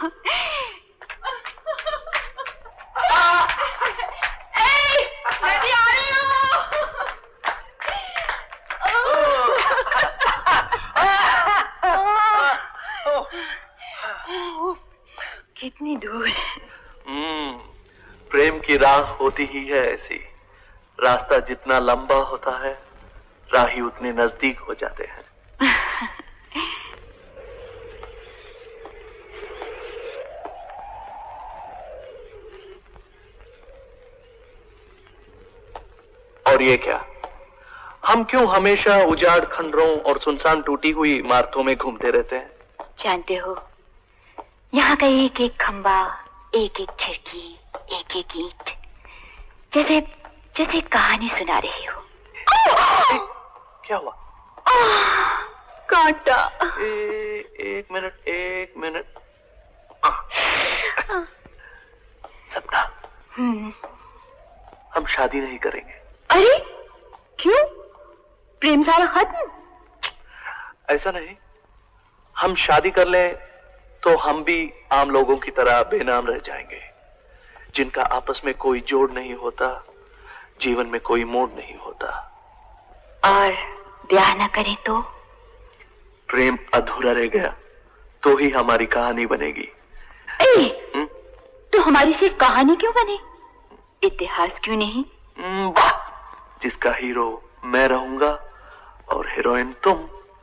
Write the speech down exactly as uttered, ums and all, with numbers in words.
मैं भी आ रही हूँ। कितनी दूर। हम्म, प्रेम की राह होती ही है ऐसी। रास्ता जितना लंबा होता है, राही उतने नजदीक हो जाते हैं। और ये क्या, हम क्यों हमेशा उजाड़ खंडरों और सुनसान टूटी हुई इमारतों में घूमते रहते हैं? जानते हो, यहाँ का एक एक खंबा, एक एक खिड़की, एक एक ईंट जैसे जैसे कहानी सुना रही हो। क्या हुआ? कांटा। ए, एक मिनट एक मिनट। सपना, हम शादी नहीं करेंगे। अरे क्यों? प्रेम सारा खत्म? ऐसा नहीं, हम शादी कर लें तो हम भी आम लोगों की तरह बेनाम रह जाएंगे, जिनका आपस में कोई जोड़ नहीं होता, जीवन में कोई मोड़ नहीं होता। और ब्याह न करें तो? प्रेम अधूरा रह गया तो ही हमारी कहानी बनेगी। ए, तो हमारी सिर्फ कहानी क्यों बने, इतिहास क्यों नहीं? वाह, जिसका हीरो मैं रहूंगा और हीरोइन तुम।